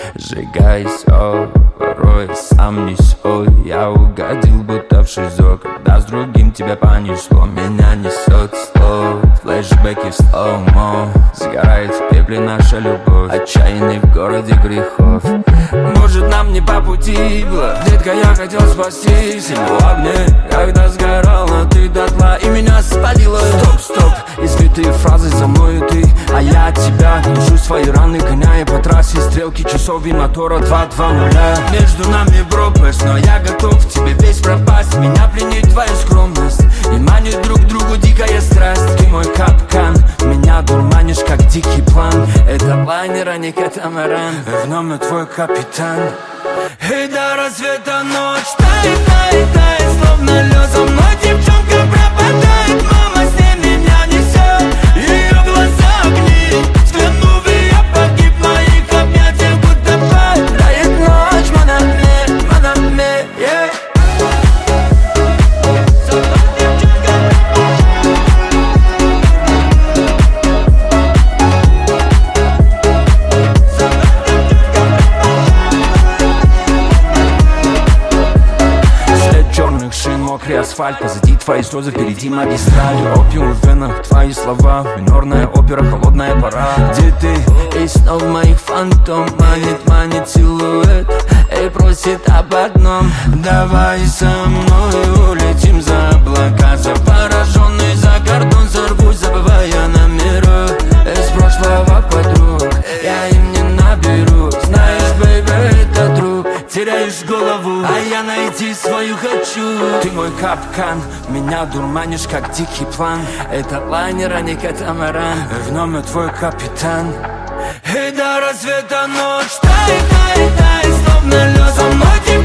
Сжигай все, порой сам не свой. Я угодил будто в ШИЗО, когда с другим тебя понесло. Меня несет слов, флешбеки в слоумо. Сгорает в пепле наша любовь, отчаянный в городе грехов. Может, нам не по пути было, детка, я хотел спасти себя в огне, когда сгорала ты дотла и меня спалила. Стоп, стоп, избитые фразы за мною ты, а я от тебя душу свои раны, гоняя по трассе стрелки часов и мотора 2-2-0. Между нами пропасть, но я готов тебе весь пропасть. Меня пленит твоя скромность и манит друг к другу дикая страсть. Ты мой капкан, меня дурманишь как дикий план. Это лайнер, а не катамаран, в нем я твой капитан. И до рассвета ночь тает, тает, тает, словно лед. За мной девчонка пропадает, мама с ней меня несет. Ее глаза огни, взглянув, и я погиб в моих объятиях, будто падает ночь. Монами, yeah. Мокрый асфальт, позади твои слезы, впереди магистраль. Опиум в венах, твои слова, минорная опера, холодная пора. Где ты? И снова моих фантом манит силуэт и просит об одном. Давай со мной улетим за облака, за пораженный, за кордон сорвусь, забывая номера из прошлого подруг. Я им не наберу, знаешь, бэйби, это друг. Теряешь голову, а я найти свою хочу. Ты мой капкан, меня дурманишь как дикий план. Это лайнер, а не катамаран, в нем я твой капитан. И до рассвета ночь тает, тает, тает, словно лед. За мной